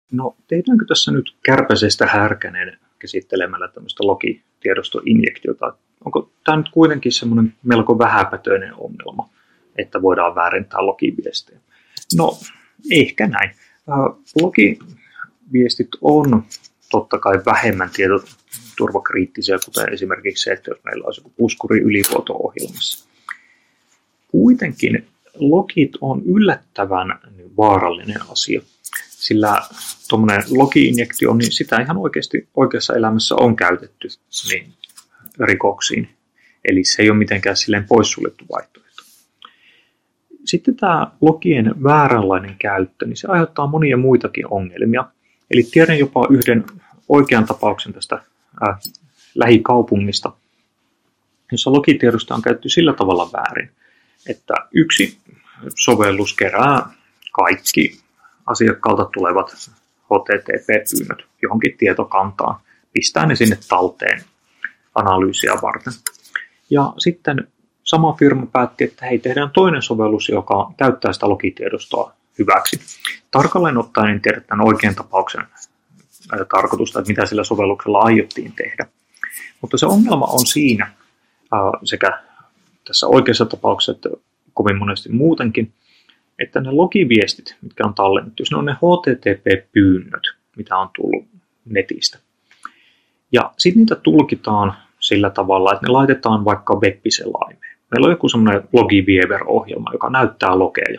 No, tehdäänkö tässä nyt kärpäsestä härkänen käsittelemällä tämmöistä logitiedostoinjektiota? Onko tämä nyt kuitenkin semmoinen melko vähäpätöinen ongelma, että voidaan väärentää logiviestejä? No, ehkä näin. Logiviestit on totta kai vähemmän tietoturvakriittisiä, kuten esimerkiksi se, että jos meillä olisi joku puskuri ylivuoto-ohjelmassa. Kuitenkin logit on yllättävän vaarallinen asia, sillä tuommoinen logi-injektio, niin sitä ihan oikeasti oikeassa elämässä on käytetty niin rikoksiin. Eli se ei ole mitenkään silleen poissuljettu vaihtoehto. Sitten tämä logien vääränlainen käyttö, niin se aiheuttaa monia muitakin ongelmia. Eli tiedän jopa yhden oikean tapauksen tästä lähikaupungista, jossa logitiedosta on käytetty sillä tavalla väärin, että yksi sovellus kerää kaikki asiakkaalta tulevat HTTP-pyynnöt johonkin tietokantaan, pistää ne sinne talteen analyysiä varten. Ja sitten sama firma päätti, että hei, tehdään toinen sovellus, joka käyttää sitä logitiedostoa hyväksi. Tarkalleen ottaen en tiedä tämän oikean tapauksen tarkoitusta, että mitä sillä sovelluksella aiottiin tehdä. Mutta se ongelma on siinä, sekä tässä oikeassa tapauksessa että kovin monesti muutenkin, että ne logiviestit, mitkä on tallennettu, ne on ne HTTP-pyynnöt, mitä on tullut netistä. Ja sitten niitä tulkitaan sillä tavalla, että ne laitetaan vaikka web-selaimeen. Meillä on joku semmoinen Logiviewer-ohjelma, joka näyttää logeja.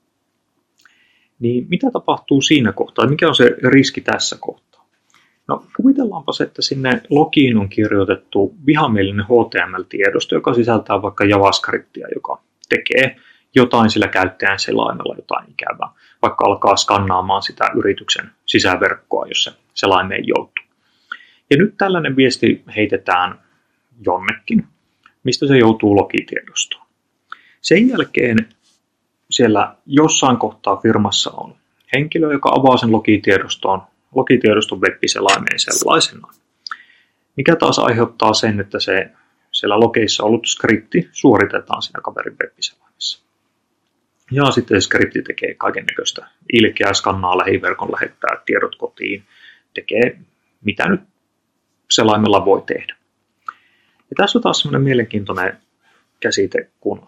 Niin mitä tapahtuu siinä kohtaa? Mikä on se riski tässä kohtaa? No kuvitellaanpa se, että sinne logiin on kirjoitettu vihamielinen HTML-tiedosto, joka sisältää vaikka JavaScriptia, joka tekee jotain sillä käyttäjän selaimella, jotain ikävää. Vaikka alkaa skannaamaan sitä yrityksen sisäverkkoa, jos se selaimeen joutuu. Ja nyt tällainen viesti heitetään jonnekin, mistä se joutuu logitiedostoon. Sen jälkeen siellä jossain kohtaa firmassa on henkilö, joka avaa sen logitiedoston web-selaimeen sellaisenaan. Mikä taas aiheuttaa sen, että se siellä logeissa ollut skripti suoritetaan siinä kaverin web-selaimessa. Ja sitten skripti tekee kaikennäköistä ilkeää, skannaa lähiverkon, lähettää tiedot kotiin, tekee mitä nyt selaimella voi tehdä. Ja tässä on taas sellainen mielenkiintoinen käsite kuin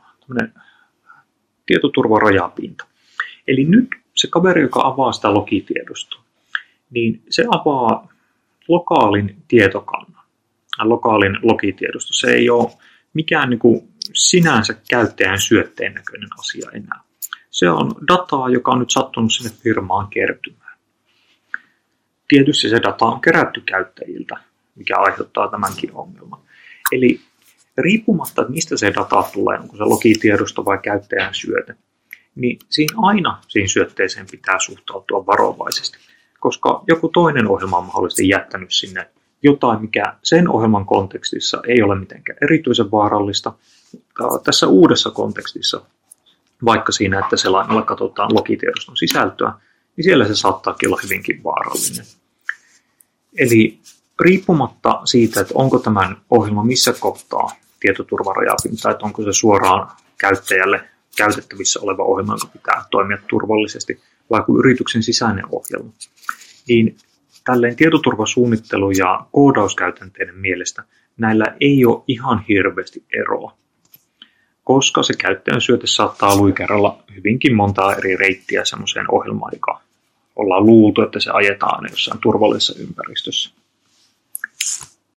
tietoturvarajapinta. Eli nyt se kaveri, joka avaa sitä logitiedostoa, niin se avaa lokaalin tietokannan, lokaalin logitiedosto. Se ei ole mikään niin kuin sinänsä käyttäjän syötteen näköinen asia enää. Se on dataa, joka on nyt sattunut sinne firmaan kertymään. Tietysti se data on kerätty käyttäjiltä, mikä aiheuttaa tämänkin ongelman. Eli riippumatta, että mistä se data tulee, onko se logitiedosto vai käyttäjän syöte, niin siinä syötteeseen pitää suhtautua varovaisesti, koska joku toinen ohjelma on mahdollisesti jättänyt sinne jotain, mikä sen ohjelman kontekstissa ei ole mitenkään erityisen vaarallista. Tässä uudessa kontekstissa, vaikka siinä, että selaimella katsotaan logitiedoston sisältöä, niin siellä se saattaakin olla hyvinkin vaarallinen. Eli riippumatta siitä, että onko tämän ohjelma missä kohtaa tietoturvarajapinta, että onko se suoraan käyttäjälle käytettävissä oleva ohjelma, joka pitää toimia turvallisesti, vai kuin yrityksen sisäinen ohjelma, niin tälleen tietoturvasuunnittelu ja koodauskäytänteiden mielestä näillä ei ole ihan hirveästi eroa, koska se käyttäjän syöte saattaa luikeralla hyvinkin montaa eri reittiä semmoiseen ohjelmaan, joka ollaan luultu, että se ajetaan jossain turvallisessa ympäristössä.